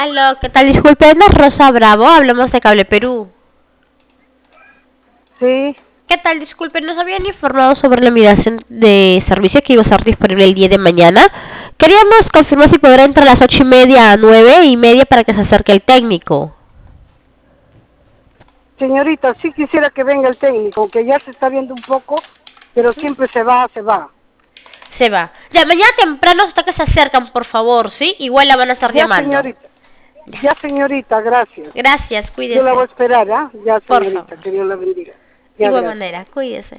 Aló, ¿qué tal? Disculpe, ¿no es Rosa Bravo? Hablamos de Cable Perú. Sí, ¿Qué tal? Disculpe, nos habían informado sobre la migración de servicio que iba a estar disponible el día de mañana. Queríamos confirmar si podrá entre las 8:30 a 9:30 para que se acerque el técnico. señorita, sí quisiera que venga el técnico, que ya se está viendo un poco, pero siempre se va, se va. Se va. Ya, mañana temprano hasta que se acercan, por favor, ¿sí? Igual la van a estar Ya, llamando. señorita, ya, señorita, gracias. Gracias, Yo la voy a cuídese. esperar, ¿ah? Ya, Por señorita, favor. que Dios la bendiga. Ya, Igual gracias. manera, cuídese.